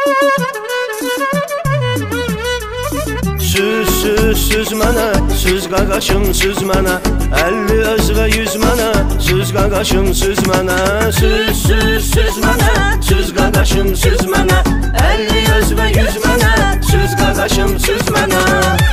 Süz mənə, süz qaqaşım süz mənə 50 öz və 100 mənə, süz qaqaşım süz mənə. Süz mənə, süz qaqaşım süz mənə 50 öz və 100 mənə, süz qaqaşım süz mənə.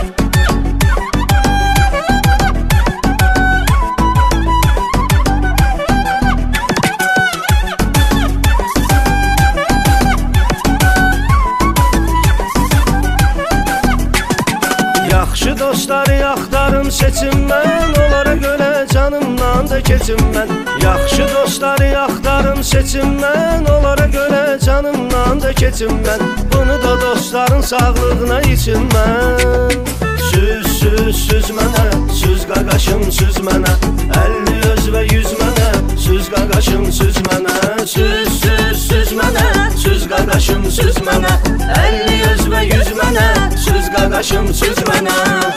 Yaxşı dostları axtarım seçim mən, onlara görə canımdan da keçim mən. Yaxşı dostları axtarım seçim mən, onlara görə canımdan da keçim mən. Bunu da dostların sağlığına içim mən. Süz mənə, süz qaqaşım süz mənə 50 öz və 100 mənə, süz qaqaşım süz mənə. Süz mənə, süz qaqaşım süz mənə 50 öz və 100 mənə, süz qaqaşım süz mənə.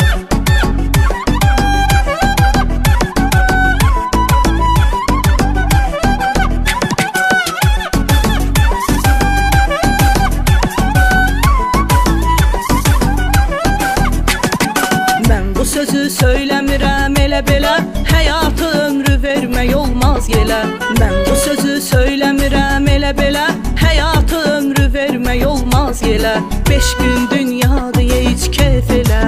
Bu sözü söyləmirəm elə belə, həyatı ömrü vermək olmaz yelə. Mən bu sözü söyləmirəm elə belə, həyatı ömrü vermək olmaz yelə. 5 gün dünyadır heç keyf elə.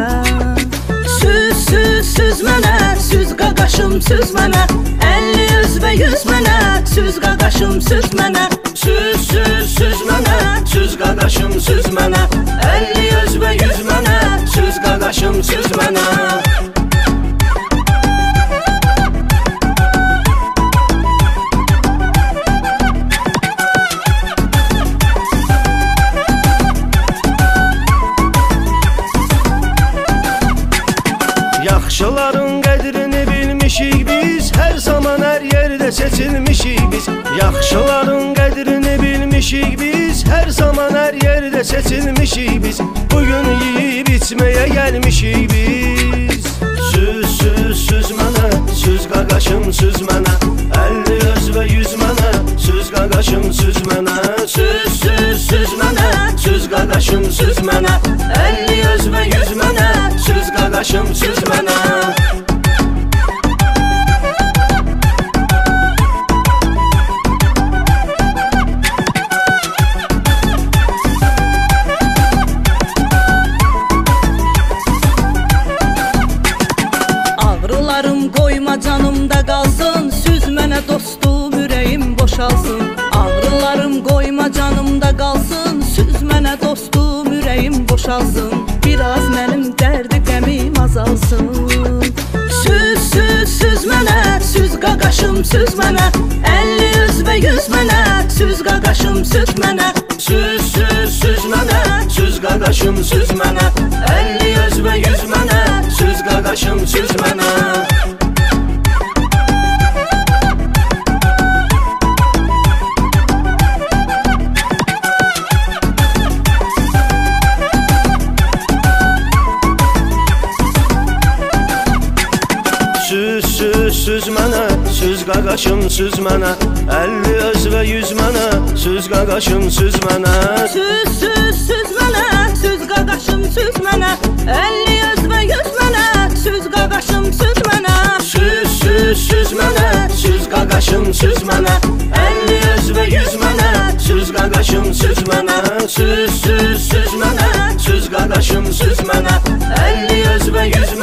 Süz mənə, süz qaqaşım süz mənə 50 öz və 100 mənə, süz qaqaşım süz mənə. Süz mənə, süz qaqaşım süz mənə 50 öz və 100 mənə, süz qaqaşım süz mənə. Yaxşıların qədrini bilmişik biz, hər zaman hər yerdə seçilmişik biz. Yaxşıların qədrini bilmişik biz, hər zaman hər yerdə seçilmişik biz. Bugün yeyib içməyə gəlmişik biz. Süz mənə, süz qaqaşım süz mənə 50 öz və 100 mənə, süz qaqaşım süz mənə. Süz mənə, süz qaqaşım süz mənə 50 öz və 100 mənə, süz qaqaşım süz mənə. Ağrılarım qoyma canımda qalsın, süz mənə dostum ürəyim boşalsın. Ağrılarım qoyma canımda qalsın, süz mənə dostum ürəyim boşalsın. Biraz mənim dərdi qəmim azalsın. Süz mənə, süz qaqaşım süz mənə 50 öz və 100 mənə, süz qaqaşım süz mənə. Süz mənə, süz qaqaşım süz mənə 50 öz və 100 mənə, süz qaqaşım süz mənə. Süz mənə, süz qaqaşım süz mənə 50 öz və 100 mənə, süz qaqaşım süz mənə. Süz mənə, süz qaqaşım süz mənə 50 öz və 100 mənə, süz qaqaşım süz mənə. Süz mənə, süz qaqaşım süz mənə 50 öz və 100 mənə, süz qaqaşım süz mənə. Süz mənə, süz qaqaşım süz mənə 50 öz və 100